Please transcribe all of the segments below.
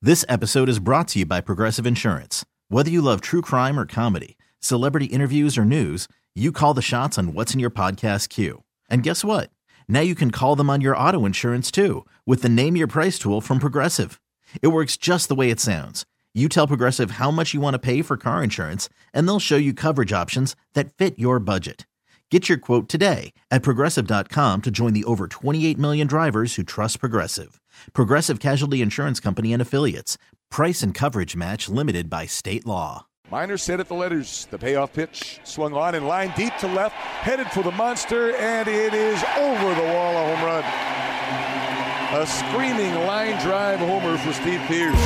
This episode is brought to you by Progressive Insurance. Whether you love true crime or comedy, celebrity interviews or news, you call the shots on what's in your podcast queue. And guess what? Now you can call them on your auto insurance too with the Name Your Price tool from Progressive. It works just the way it sounds. You tell Progressive how much you want to pay for car insurance, and they'll show you coverage options that fit your budget. Get your quote today at Progressive.com to join the over 28 million drivers who trust Progressive. Progressive Casualty Insurance Company and Affiliates. Price and coverage match limited by state law. Minor set at the letters. The payoff pitch swung on in line deep to left, headed for the monster, and it is over the wall, a home run. A screaming line drive homer for Steve Pearce.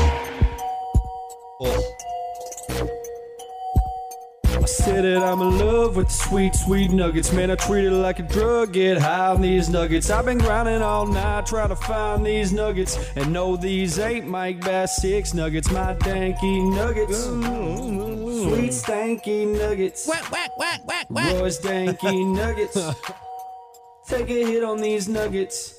I said that I'm in love with the sweet, sweet nuggets. Man, I treat it like a drug, get high on these nuggets. I've been grinding all night trying to find these nuggets. And no, these ain't Mike Bass 6 nuggets, my danky nuggets. Sweet, stanky nuggets. Whack, whack, whack, whack, whack. Roy's danky nuggets. Take a hit on these nuggets.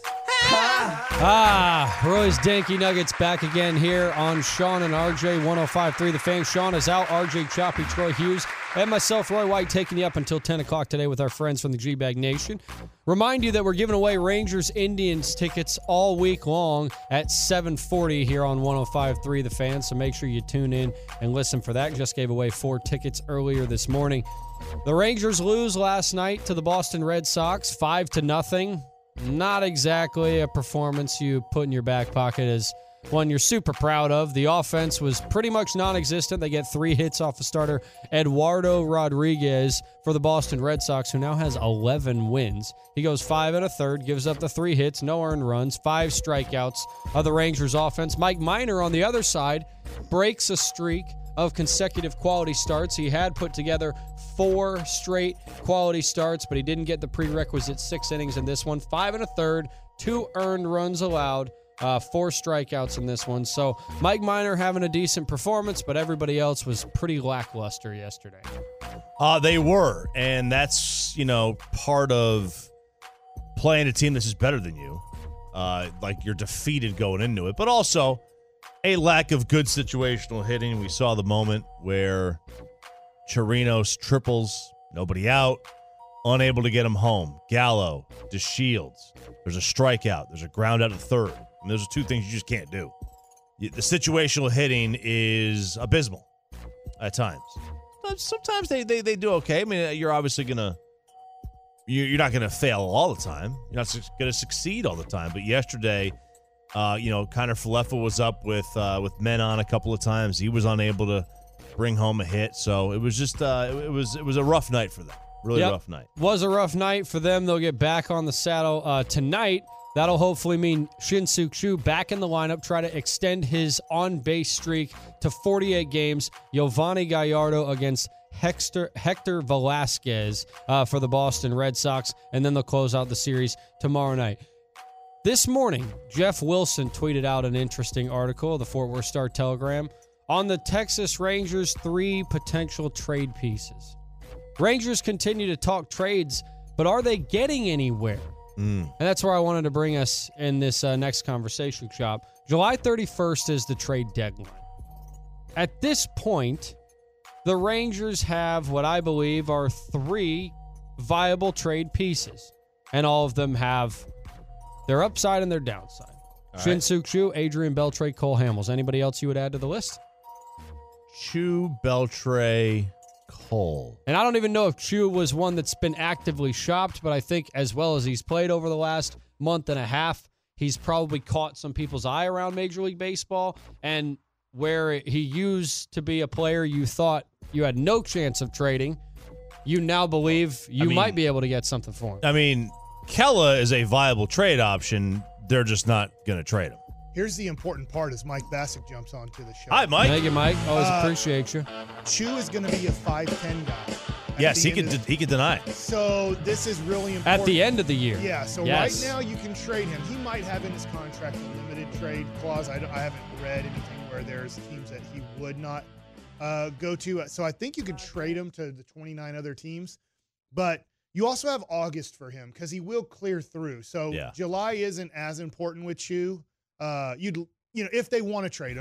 Roy's Danky Nuggets back again here on Sean and RJ 105.3 The Fan. Sean is out, RJ Choppy, Troy Hughes, and myself, Roy White, taking you up until 10 o'clock today with our friends from the G-Bag Nation. Remind you that we're giving away Rangers-Indians tickets all week long at 7:40 here on 105.3 The Fan, so make sure you tune in and listen for that. Just gave away 4 tickets earlier this morning. The Rangers lose last night to the Boston Red Sox, 5-0. Not exactly a performance you put in your back pocket as one you're super proud of. The offense was pretty much non-existent. They get 3 hits off the starter, Eduardo Rodriguez, for the Boston Red Sox, who now has 11 wins. He goes 5 1/3, gives up the 3 hits, no earned runs, 5 strikeouts of the Rangers offense. Mike Minor on the other side breaks a streak of consecutive quality starts. He had put together 4 straight quality starts, but he didn't get the prerequisite 6 innings in this one. 5 1/3, 2 earned runs allowed, 4 strikeouts in this one. So Mike Minor having a decent performance, but everybody else was pretty lackluster yesterday. They were, and that's, part of playing a team that's just better than you. Like you're defeated going into it, but also a lack of good situational hitting. We saw the moment where Chirinos triples, nobody out, unable to get him home. Gallo, DeShields. There's a strikeout. There's a ground out to third. And those are 2 things you just can't do. The situational hitting is abysmal at times. Sometimes they do okay. I mean, you're obviously you're not going to fail all the time. You're not going to succeed all the time. But yesterday, Connor Falefa was up with men on a couple of times. He was unable to bring home a hit. So it was just it was a rough night for them. Really rough night. Was a rough night for them. They'll get back on the saddle tonight. That'll hopefully mean Shin-Soo Choo back in the lineup, try to extend his on-base streak to 48 games. Giovanni Gallardo against Hector Velasquez for the Boston Red Sox, and then they'll close out the series tomorrow night. This morning, Jeff Wilson tweeted out an interesting article, the Fort Worth Star-Telegram, on the Texas Rangers' 3 potential trade pieces. Rangers continue to talk trades, but are they getting anywhere? And that's where I wanted to bring us in this next conversation, Shop. July 31st is the trade deadline. At this point, the Rangers have what I believe are 3 viable trade pieces, and all of them have their upside and their downside. Shin-Soo Choo, Adrian Beltre, Cole Hamels. Anybody else you would add to the list? Choo, Beltre, Cole. And I don't even know if Choo was one that's been actively shopped, but I think as well as he's played over the last month and a half, he's probably caught some people's eye around Major League Baseball. And where he used to be a player you thought you had no chance of trading, you now believe you might be able to get something for him. I mean, Kela is a viable trade option. They're just not going to trade him. Here's the important part as Mike Bassick jumps onto the show. Hi, Mike. Thank you, Mike. Always appreciate you. Choo is going to be a 5'10" guy. Yes, he could deny it. So this is really important. At the end of the year. Yeah, so right now you can trade him. He might have in his contract a limited trade clause. I haven't read anything where there's teams that he would not go to. So I think you could trade him to the 29 other teams. But you also have August for him because he will clear through. So July isn't as important with Choo. If they want to trade him,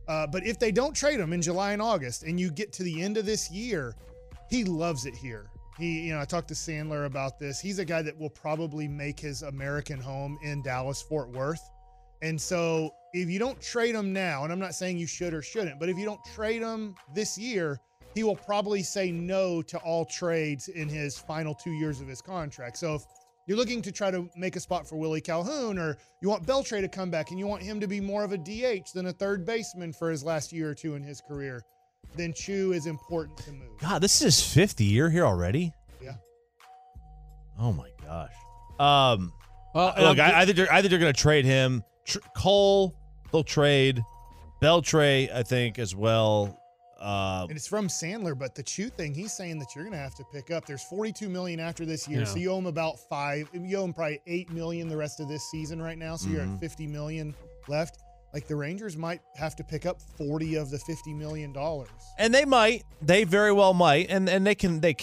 But if they don't trade him in July and August and you get to the end of this year, he loves it here. I talked to Sandler about this. He's a guy that will probably make his American home in Dallas-Fort Worth. And so if you don't trade him now, and I'm not saying you should or shouldn't, but if you don't trade him this year, he will probably say no to all trades in his final 2 years of his contract. So if you're looking to try to make a spot for Willie Calhoun, or you want Beltre to come back and you want him to be more of a DH than a third baseman for his last year or two in his career, then Choo is important to move. God, this is his 5th year here already? Yeah. Oh, my gosh. Look, I think they're going to trade him. Cole, they'll trade. Beltre, I think, as well. And it's from Sandler, but the Choo thing, he's saying that you're going to have to pick up. There's $42 million after this year, so you owe him about $5. You owe him probably $8 million the rest of this season right now, so you're at $50 million left. Like, the Rangers might have to pick up $40 of the $50 million. And they might. They very well might, and they can. The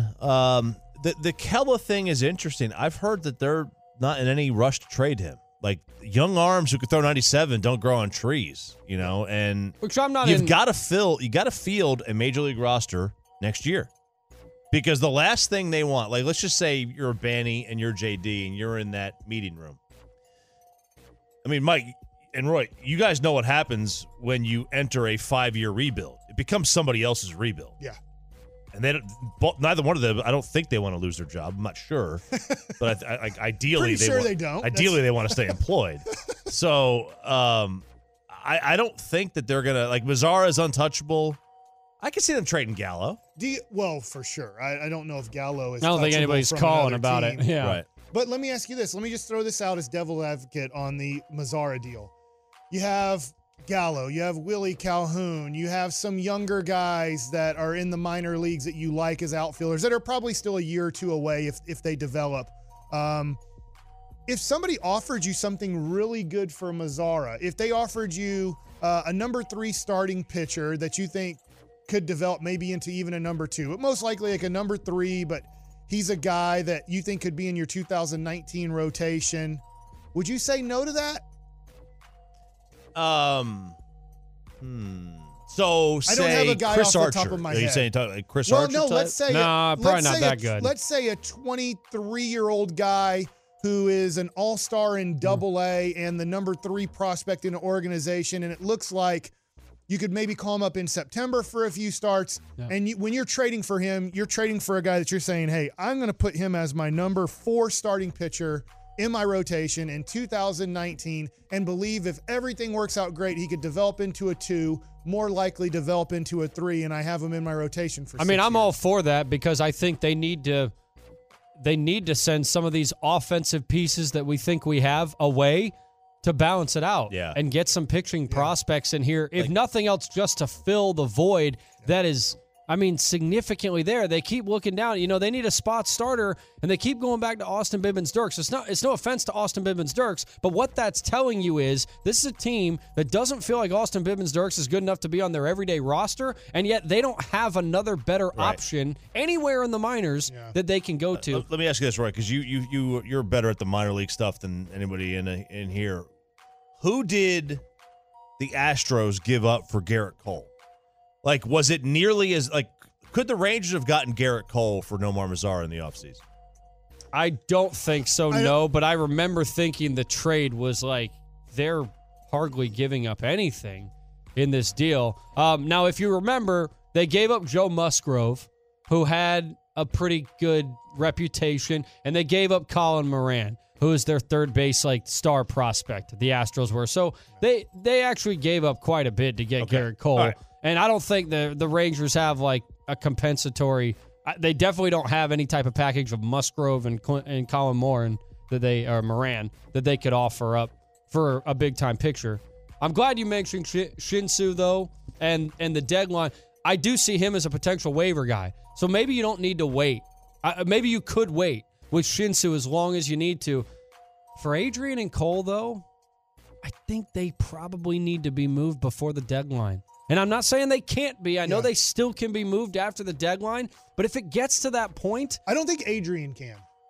Kela thing is interesting. I've heard that they're not in any rush to trade him. Like, young arms who could throw 97 don't grow on trees, and which I'm not. You got to field a major league roster next year, because the last thing they want, like, let's just say you're a Banny and you're JD and you're in that meeting room. I mean, Mike and Roy, you guys know what happens when you enter a 5-year rebuild. It becomes somebody else's rebuild. Yeah. And neither one of them, I don't think they want to lose their job. I'm not sure, but ideally they don't. Ideally, they want to stay employed. So I don't think that they're gonna, like, Mazara is untouchable. I can see them trading Gallo. Well, for sure. I don't know if Gallo is. I don't think anybody's calling about it. Yeah, right. But let me ask you this. Let me just throw this out as devil advocate on the Mazara deal. You have Gallo, you have Willie Calhoun, you have some younger guys that are in the minor leagues that you like as outfielders that are probably still a year or two away if they develop. If somebody offered you something really good for Mazara, if they offered you a number 3 starting pitcher that you think could develop maybe into even a number 2, but most likely like a number 3, but he's a guy that you think could be in your 2019 rotation, would you say no to that? So I don't have a guy Chris off Archer. the top of my Are you head. saying like Chris well, Archer? No, type? let's say probably not that good. Let's say a 23-year-old guy who is an all-star in Double-A and the number 3 prospect in an organization, and it looks like you could maybe call him up in September for a few starts. Yeah. And when you're trading for him, you're trading for a guy that you're saying, hey, I'm going to put him as my number 4 starting pitcher in my rotation in 2019 and believe if everything works out great, he could develop into a 2, more likely develop into a 3, and I have him in my rotation for 6 years. I'm all for that because I think they need to send some of these offensive pieces that we think we have away to balance it out and get some pitching prospects in here, if nothing else, just to fill the void that is, significantly there. They keep looking down. They need a spot starter, and they keep going back to Austin Bibbins-Dirks. It's no offense to Austin Bibbins-Dirks, but what that's telling you is this is a team that doesn't feel like Austin Bibbins-Dirks is good enough to be on their everyday roster, and yet they don't have another better option anywhere in the minors that they can go to. Let me ask you this, Roy, because you're better at the minor league stuff than anybody in here. Who did the Astros give up for Garrett Cole? Like, was it nearly as, could the Rangers have gotten Garrett Cole for Nomar Mazara in the offseason? I don't think so, but I remember thinking the trade was like, they're hardly giving up anything in this deal. Now, if you remember, they gave up Joe Musgrove, who had a pretty good reputation, and they gave up Colin Moran, who is their third base star prospect, the Astros were. So they actually gave up quite a bit to get Garrett Cole. Right. And I don't think the Rangers have a compensatory. They definitely don't have any type of package of Musgrove and Colin Moran Moran that they could offer up for a big time pitcher. I'm glad you mentioned Shin-Soo though, and the deadline. I do see him as a potential waiver guy. So maybe you don't need to wait. Maybe you could wait with Shin-Soo as long as you need to. For Adrian and Cole though, I think they probably need to be moved before the deadline. And I'm not saying they can't be. I know they still can be moved after the deadline. But if it gets to that point, I don't think Adrian can.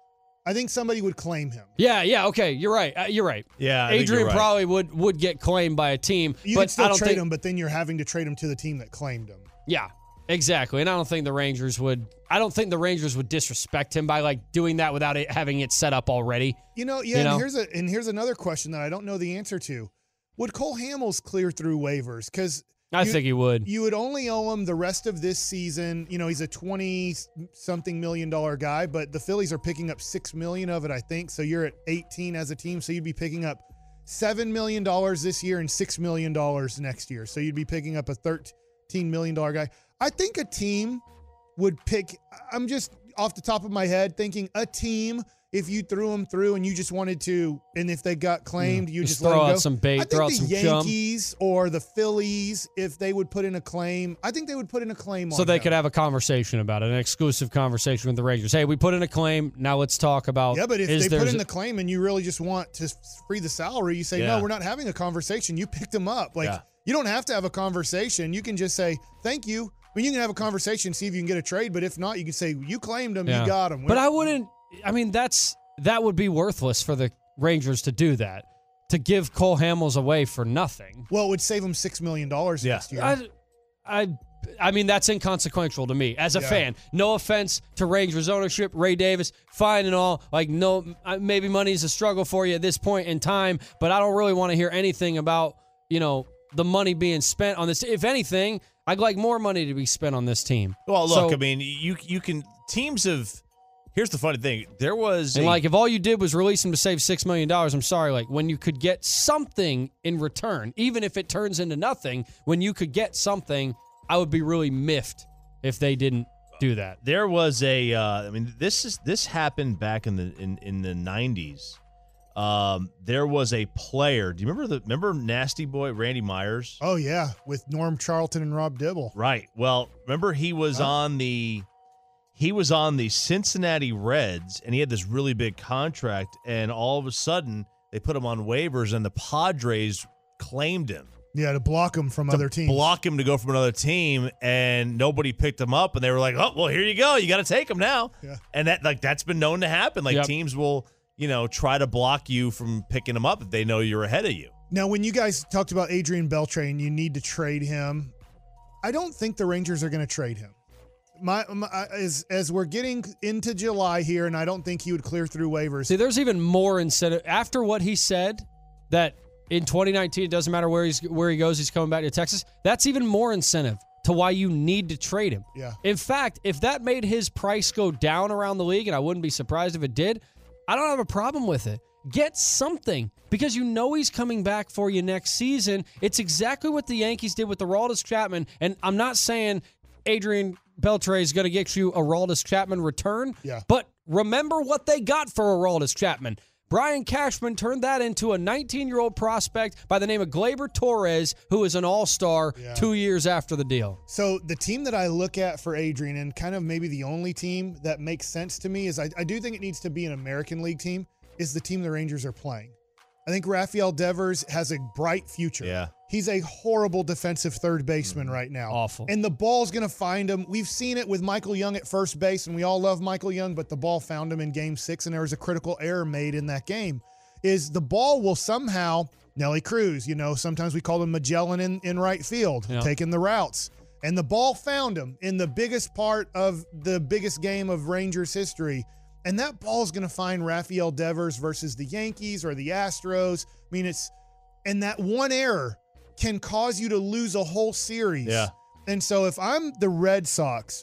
I think somebody would claim him. Yeah, okay, you're right. Yeah, I think Adrian you're right. probably would get claimed by a team. You but could still I don't trade think, him, but then you're having to trade him to the team that claimed him. Yeah, exactly. And I don't think the Rangers would. I don't think the Rangers would disrespect him by like doing that without having it set up already. And here's another question that I don't know the answer to. Would Cole Hamels clear through waivers? Because I think he would. You would only owe him the rest of this season. He's a $20-something million guy, but the Phillies are picking up $6 million of it, I think. So you're at 18 as a team. So you'd be picking up $7 million this year and $6 million next year. So you'd be picking up a $13 million guy. I think a team would pick. I'm just off the top of my head thinking a team. If you threw them through and you just wanted to, and if they got claimed, you just let throw them go. out some bait, I throw out think the some chum. Yankees or the Phillies, if they would put in a claim, I think they would put in a claim on So they him. could have a conversation about it, an exclusive conversation with the Rangers. Hey, we put in a claim. Now let's talk about. Yeah, but if they put in the claim and you really just want to free the salary, you say, Yeah. no, we're not having a conversation. You picked them up. You don't have to have a conversation. You can just say, thank you. I mean, you can have a conversation, see if you can get a trade, but if not, you can say, you claimed them, you got them. But I wouldn't. I mean, that would be worthless for the Rangers to do that, to give Cole Hamels away for nothing. Well, it would save them $6 million next year. I mean, that's inconsequential to me as a fan. No offense to Rangers ownership, Ray Davis, fine and all. Like, no, maybe money is a struggle for you at this point in time, but I don't really want to hear anything about, the money being spent on this. If anything, I'd like more money to be spent on this team. Well, look, I mean, you can teams have. Here's the funny thing. There was if all you did was release him to save $6 million, I'm sorry, like when you could get something in return, even if it turns into nothing, when you could get something, I would be really miffed if they didn't do that. There was this happened back in the 90s. There was a player. Do you remember Nasty Boy Randy Myers? Oh yeah, with Norm Charlton and Rob Dibble. Right. Well, remember he was on the Cincinnati Reds, and he had this really big contract, and all of a sudden they put him on waivers, and the Padres claimed him. Yeah, to block him from other teams. Block him to go from another team, and nobody picked him up, and they were like, oh, well, here you go. You got to take him now. Yeah. And that's been known to happen. Teams will, try to block you from picking him up if they know you're ahead of you. Now, when you guys talked about Adrian Beltre, you need to trade him. I don't think the Rangers are going to trade him. As we're getting into July here, and I don't think he would clear through waivers. See, there's even more incentive after what he said that in 2019 it doesn't matter where he goes, he's coming back to Texas. That's even more incentive to why you need to trade him. Yeah. In fact, if that made his price go down around the league, and I wouldn't be surprised if it did, I don't have a problem with it. Get something because he's coming back for you next season. It's exactly what the Yankees did with Aroldis Chapman, and I'm not saying Adrian Beltre is going to get you a Aroldis Chapman return. Yeah. But remember what they got for Aroldis Chapman. Brian Cashman turned that into a 19-year-old prospect by the name of Gleyber Torres, who is an all-star 2 years after the deal. So the team that I look at for Adrian, and kind of maybe the only team that makes sense to me, is I do think it needs to be an American League team, is the team the Rangers are playing. I think Rafael Devers has a bright future. Yeah. He's a horrible defensive third baseman right now. Awful. And the ball's going to find him. We've seen it with Michael Young at first base, and we all love Michael Young, but the ball found him in Game 6, and there was a critical error made in that game. Is the ball will somehow, Nelly Cruz, sometimes we call him Magellan in right field, taking the routes. And the ball found him in the biggest part of the biggest game of Rangers history. And that ball is going to find Rafael Devers versus the Yankees or the Astros. I mean, and that one error can cause you to lose a whole series. Yeah. And so if I'm the Red Sox,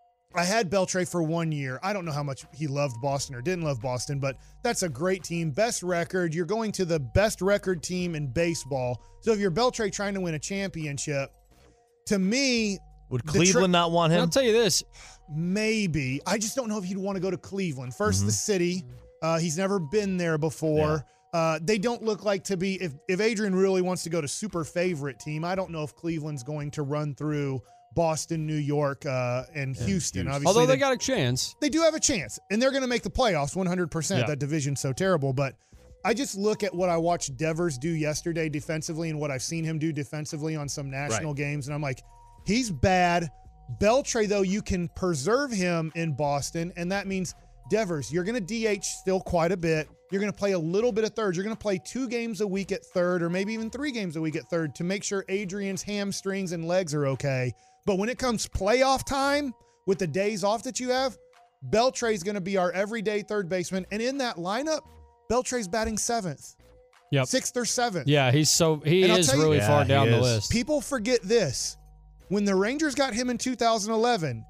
I had Beltre for 1 year. I don't know how much he loved Boston or didn't love Boston, but that's a great team. Best record. You're going to the best record team in baseball. So if you're Beltre trying to win a championship, to me, would Cleveland not want him? I'll tell you this. Maybe. I just don't know if he'd want to go to Cleveland. First, the city. He's never been there before. Yeah. They don't look like to be, if Adrian really wants to go to super favorite team, I don't know if Cleveland's going to run through Boston, New York, and Houston. Obviously, although they got a chance. They do have a chance, and they're going to make the playoffs 100%. Yeah. That division's so terrible. But I just look at what I watched Devers do yesterday defensively and what I've seen him do defensively on some national games, and I'm like, he's bad. Beltre, though, you can preserve him in Boston, and that means Devers, you're going to DH still quite a bit. You're going to play a little bit of third. You're going to play 2 games a week at third, or maybe even 3 games a week at third to make sure Adrian's hamstrings and legs are okay. But when it comes playoff time, with the days off that you have, Beltre's going to be our everyday third baseman. And in that lineup, Beltre's batting 7th. Yep. 6th or 7th. Yeah, he is really far down the list. People forget this. When the Rangers got him in 2011,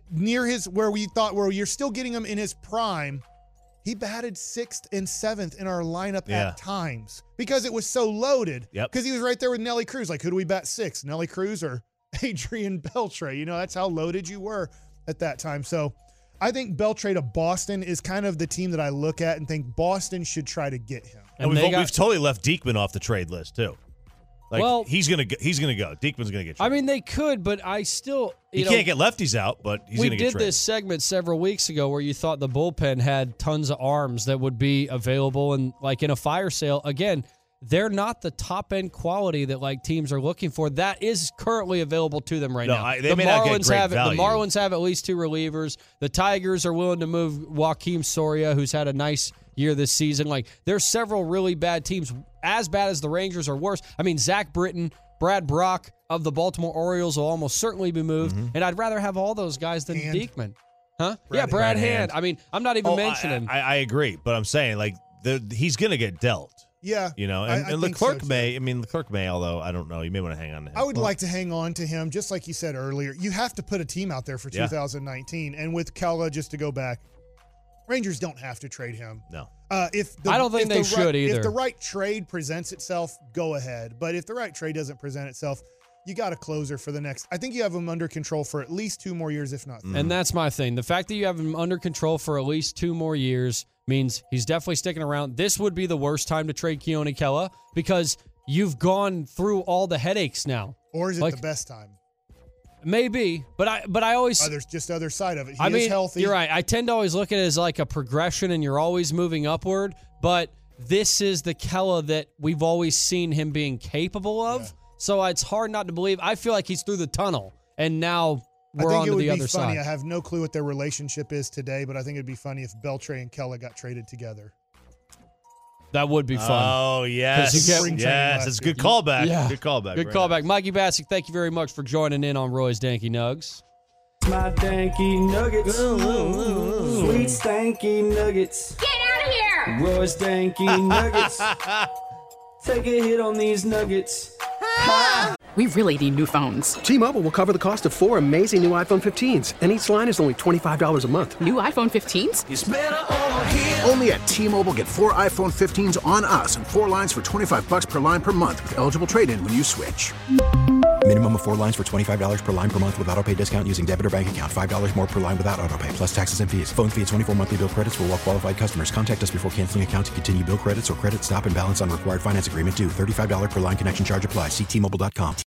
where you're still getting him in his prime, he batted 6th and 7th in our lineup at times because it was so loaded. Because he was right there with Nelly Cruz. Like, who do we bat 6th? Nelly Cruz or Adrian Beltre? That's how loaded you were at that time. So I think Beltre to Boston is kind of the team that I look at and think Boston should try to get him. And we've totally left Diekman off the trade list too. He's gonna go. Diekman's gonna get traded. I mean, they could, but I still he can't get lefties out, but he's gonna get traded. We did this segment several weeks ago where you thought the bullpen had tons of arms that would be available, and like in a fire sale, again, they're not the top end quality that teams are looking for. That is currently available to them right now. They may not get great value. The Marlins have at least 2 relievers. The Tigers are willing to move Joakim Soria, who's had a nice year this season. There's several really bad teams, as bad as the Rangers or worse. I mean, Zach Britton, Brad Brock of the Baltimore Orioles will almost certainly be moved, and I'd rather have all those guys than Diekman. Huh? Brad Hand. I mean, I'm not even mentioning. I agree, but I'm saying he's going to get dealt. Yeah. And Leclerc may, although I don't know, you may want to hang on to him. I would like to hang on to him, just like you said earlier. You have to put a team out there for 2019. And with Kela, just to go back, Rangers don't have to trade him. No. I don't think they should either. If the right trade presents itself, go ahead. But if the right trade doesn't present itself, you got a closer for the next. I think you have him under control for at least 2 more years, if not 3. And that's my thing. The fact that you have him under control for at least 2 more years means he's definitely sticking around. This would be the worst time to trade Keone Kela because you've gone through all the headaches now. Or is it the best time? Maybe, but I always there's just the other side of it. He is healthy. You're right. I tend to always look at it as like a progression, and you're always moving upward. But this is the Kela that we've always seen him being capable of. Yeah. So it's hard not to believe. I feel like he's through the tunnel, and now we're on to the other side. I have no clue what their relationship is today, but I think it'd be funny if Beltre and Kela got traded together. That would be fun. Oh, yes. It's a good callback. Yeah. Good callback. Good callback. Mikey Bassick, thank you very much for joining in on Roy's Danky Nugs. My Danky Nuggets. Sweet stanky nuggets. Get out of here! Roy's Danky Nuggets. Take a hit on these nuggets. We really need new phones. T-Mobile will cover the cost of 4 amazing new iPhone 15s, and each line is only $25 a month. New iPhone 15s? It's better over here. Only at T-Mobile, get 4 iPhone 15s on us and 4 lines for $25 per line per month with eligible trade-in when you switch. Minimum of 4 lines for $25 per line per month with autopay discount using debit or bank account. $5 more per line without autopay, plus taxes and fees. Phone fee at 24 monthly bill credits for well-qualified customers. Contact us before canceling account to continue bill credits or credit stop and balance on required finance agreement due. $35 per line connection charge applies. See T-Mobile.com.